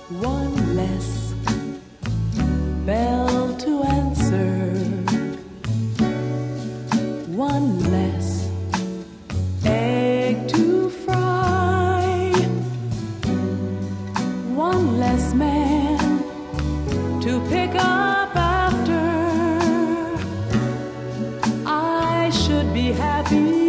One less bell to answer, one less egg to fry, one less man to pick up after. I should be happy